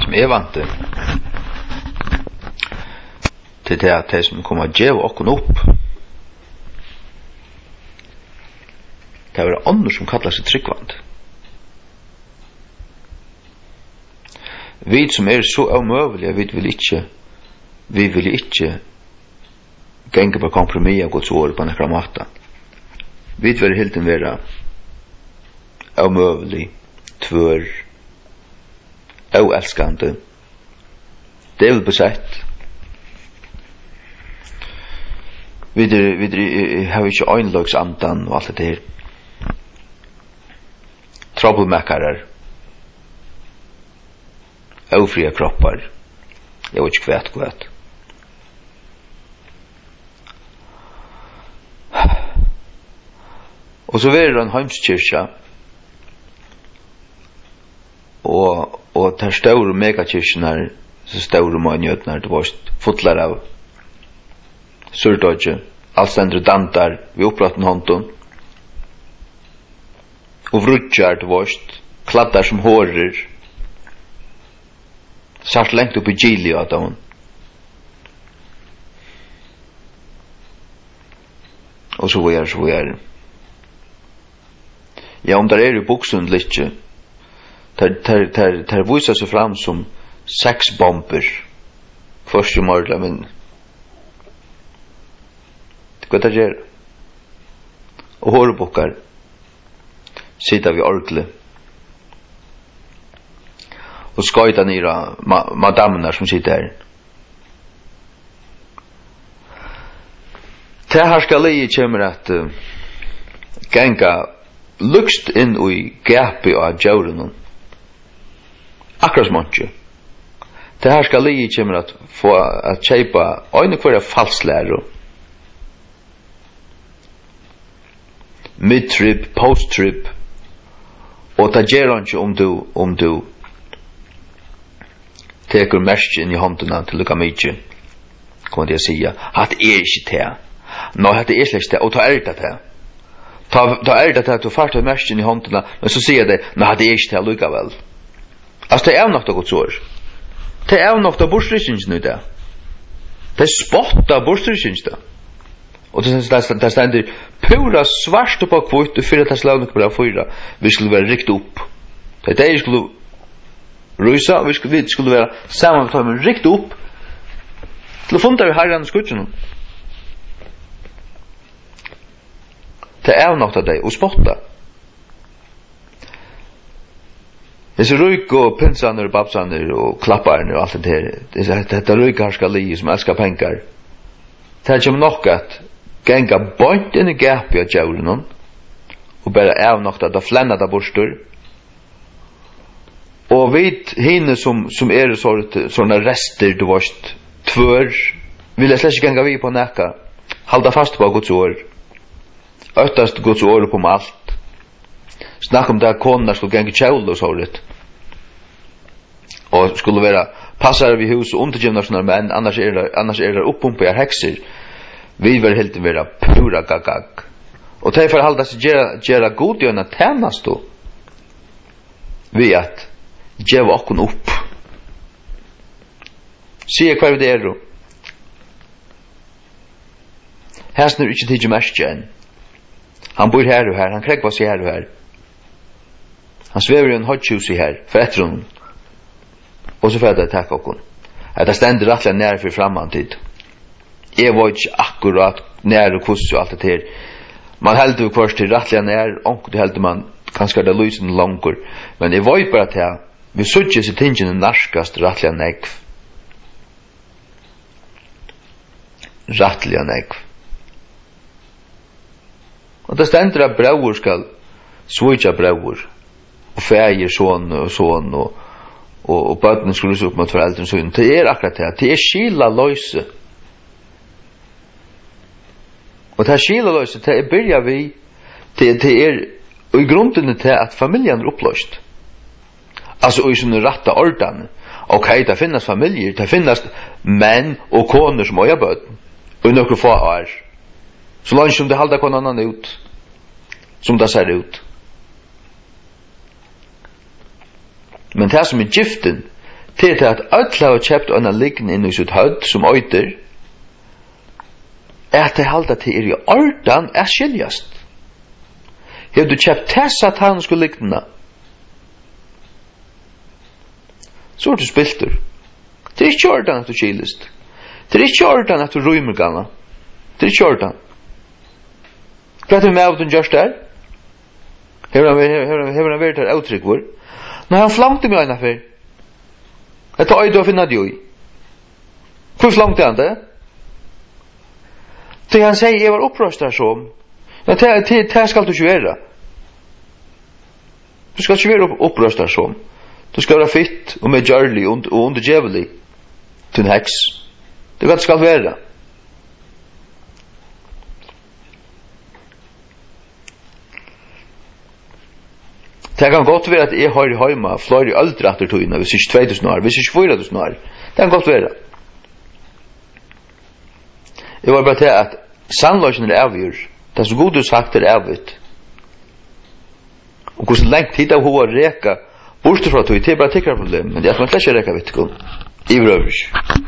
som vant til det at de som kommer å gjøre okken opp, det er andre som kallar seg tryggvand. Vi som så omøvelige, vi vil ikke genge på kompromiss av Guds ord på en ekra måte. Vi vil helt være omøvelig, tvør, oelskande. Det vil besett. Vi har ikke øynløgsandan og alt det her. Troublemakerer. Ofria kroppar. Jeg vet ikke kvært. Og så var det en heimskirka og der store megakirkene så store mannjøtene det var fotlar av surdodje allstendre dantar vi oppratten hånden og vrutjar det var kladdar som hårer satt lengt opp i gili av dem og så var jeg ja, om der i buksund litt der viser seg fram som 6 bomber første morgen, men det går det gjør og hårbukkar sitter vi ordentlig og skøyta nira madamene som sitter her det her skal jeg kommer at ganga lukst inn i gapi av djauren akkurat som ikke det her skal jeg kommer at få at kjeipa øyne hver falslæro mid-trip, post-trip og det gjør han ikke om du teker mersk inn i håndene til lukka mykje kommer det å si at ikke det nå at det slett det og ta det det Ta det at du fartar merken i håndene, men så sier det, nei, det ikke til likevel. Altså, det nok det godt sår. Det nok det bortstrykningen i det. Det spotta bortstrykningen. Og det stender pura svart på kvitt, og fyrir det slag nok bare fyra, vi skulle være rikt opp. Det vi skulle rysa, vi skulle være sammen med rikt opp, til å funne vi herren skutsen. Det nok av deg og spotta. Disse røyk og pinsaner og babsaner og klapparner og alt det her. Dette røyk harska li som elskar penger. Det kommer nok at genga bort inn i gapi av djaulen og bare nok at det flenna da borstur. Og vid hine som sånne rester du varst tvør vil jeg slett ikke genga vi på nekka. Halda fast på Guds ord. Öttast Guds ord på allt. Snakk om det at konerna skulle genge kjævle og sånt. Og skulle være passare vid hus og undergivna sånne menn, annars det oppumpa jeg hekser. Vi vil helt være pura gagag. Og det for halda seg gjera god gjørna tænast då. Vi at gjeva okkun opp. Sier hva det då. Hæsner ikke tidsi merskje enn. Han bor her og her, han krekvar seg her og her. Han svever i en hodtjus i her, for etter honom. Og så får jeg takk okkon. At det stender rettelig nær for framman tid. Jeg var ikke akkurat nær og kuss og alt det her. Man heldur jo kvart til rettelig nær, og det heldur man kanskje det lysen langkur. Men jeg var jo bare til vi suttje seg tingene narskast rettelig negv. Rettelig negv. Og det stender at brauer skal svitja brauer og feir sånn og bøtene skulle lyse opp mot foreldren sånn. Det akkurat det. Det skila løyse. Og det skila løyse, det byrja vi det i grunden til at familjen oppløst. Altså i sånne rette ordene. Ok, det finnes familier, det finnes menn og koner som har bøten og i noen få år. Så langt som det halda kon annan ut som det ser ut. Men det som giften til at öll har kjøpt en liggen inn i sitt hødd som øyter, at det halda til i ordan er skiljast. Har du kjøpt til sataniske liggene, så du spilter. Det ikke ordan at du skilist. Det ikke ordan at du rymer gana. Det ikke ordan. Hva vi med av den gjørst der? Hever han vært her uttrykk vår? Når han flamte meg en affær. Jeg tar øyde å finne det jo i. Hvor flamte han det? Til han sier, jeg var opprøst der som. Men det skal du ikke være. Du skal ikke være opprøst der som. Du skal være fitt og medgjørlig og undergjøvelig til en heks. Det er hva det skal være. Det kan godt være at jeg har i heima flere øldre etter tøyene, hvis ikke 2000 år, hvis ikke 4000 år. Det kan godt være. Jeg var bare til at sannløsene er avgjør. Det er så god du sagt er avgjørt. Og hvordan lengt tid av hova reka borte fra tøy, det er bare tikkerproblem, men det er at man slett ikke reka vitt. I brøvers.